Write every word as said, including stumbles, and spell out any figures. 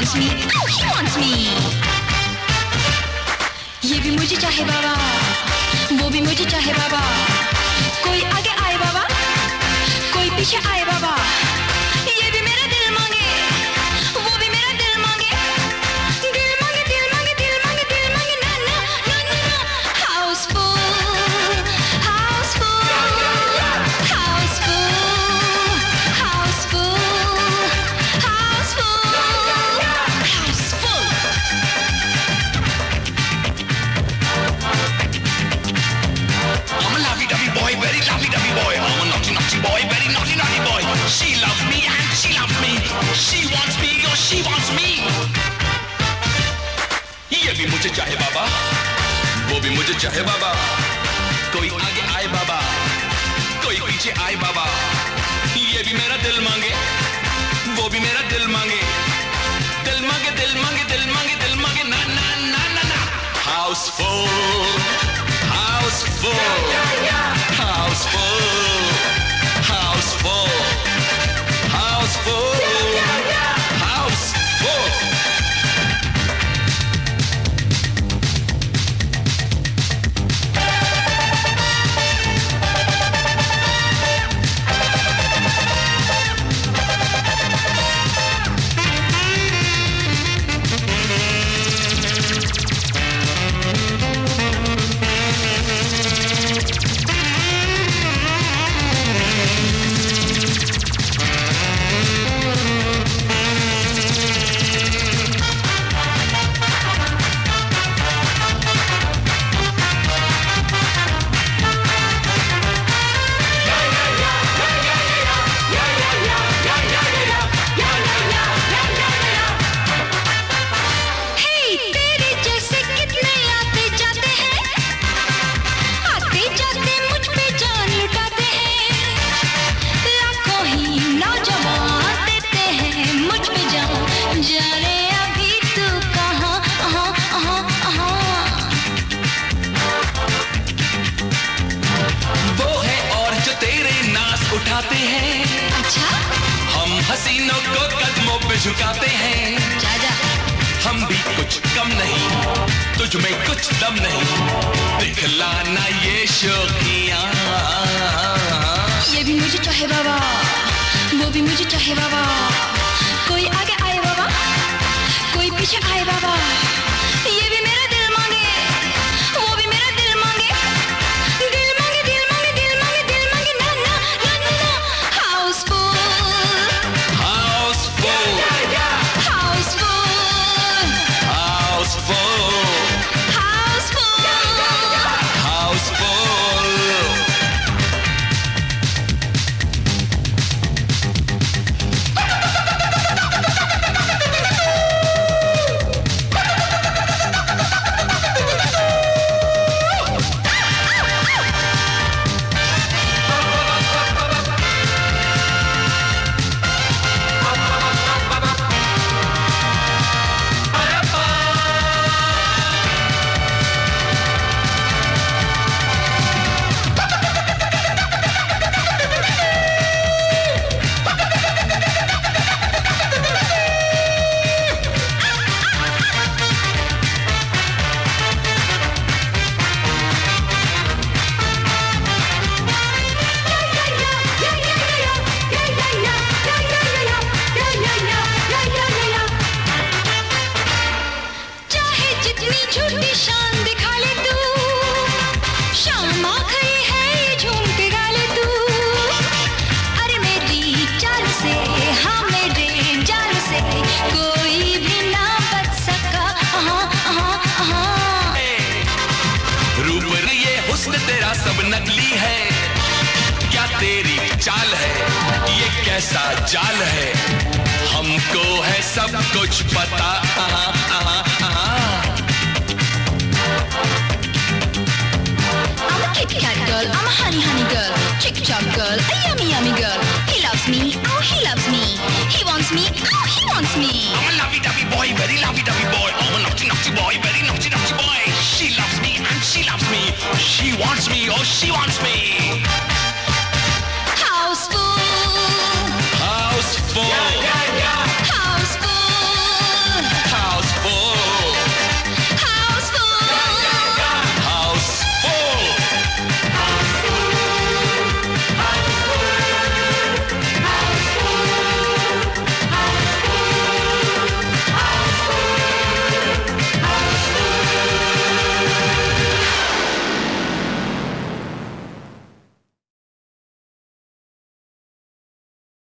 wants me, oh she wants me. ये भी मुझे चाहे बाबा, वो भी मुझे चाहे बाबा. कोई आगे आए बाबा, कोई पीछे आए बाबा. ये भी मेरा दिल मांगे, वो भी मेरा दिल मांगे. दिल मांगे, दिल मांगे, दिल मांगे, दिल मांगे. ना ना ना ना ना. Houseful, houseful, houseful, houseful, houseful, houseful. I'm a lovey-dovey boy, very lovey-dovey boy. I'm a naughty-naughty boy, very naughty-naughty boy. She loves me and she loves me. She wants me or she wants me. ये भी मुझे चाहे बाबा, वो भी मुझे चाहे बाबा. कोई आगे आए बाबा, कोई पीछे आए बाबा. ये भी मेरा दिल मांगे, वो भी मेरा दिल मांगे. दिल मांगे, दिल मांगे, दिल मांगे, दिल मांगे. ना ना ना ना ना. Houseful, houseful, houseful, houseful, houseful, houseful. उठाते हैं. अच्छा? हम हसीनों को कदमों पे झुकाते हैं. जा जा. हम भी कुछ कम नहीं, तुझ में कुछ दम नहीं. दिखलाना ये शौकियां. ये भी मुझे चाहे बाबा, वो भी मुझे चाहे बाबा. कोई आगे आए बाबा, कोई पीछे आए बाबा. ये भी मेरा दिल मांगे, वो भी मेरा दिल मांगे. दिल मांगे, दिल मांगे, दिल मांगे, दिल मांगे. ना ना ना ना ना. Houseful, Houseful, houseful, houseful, houseful, houseful. झूठी शान दिखा ले तू. शाम आ गई है, झूम के गा ले तू. अरे मेरी चाल से, हाँ मेरे जाल से कोई भी ना बच सका. हाँ हाँ हाँ. रूप ने ये हुस्न तेरा सब नकली है. क्या तेरी चाल है, ये कैसा जाल है. हमको है सब कुछ पता. आहा, आहा, आहा. I'm a Kit Kat girl, I'm a honey honey girl, chick chop girl, a yummy yummy girl. He loves me, oh he loves me. He wants me, oh he wants me. I'm a lovey-dovey boy, very lovey-dovey boy. I'm a naughty-naughty boy, very naughty-naughty boy. She loves me and she loves me. She wants me, oh she wants me.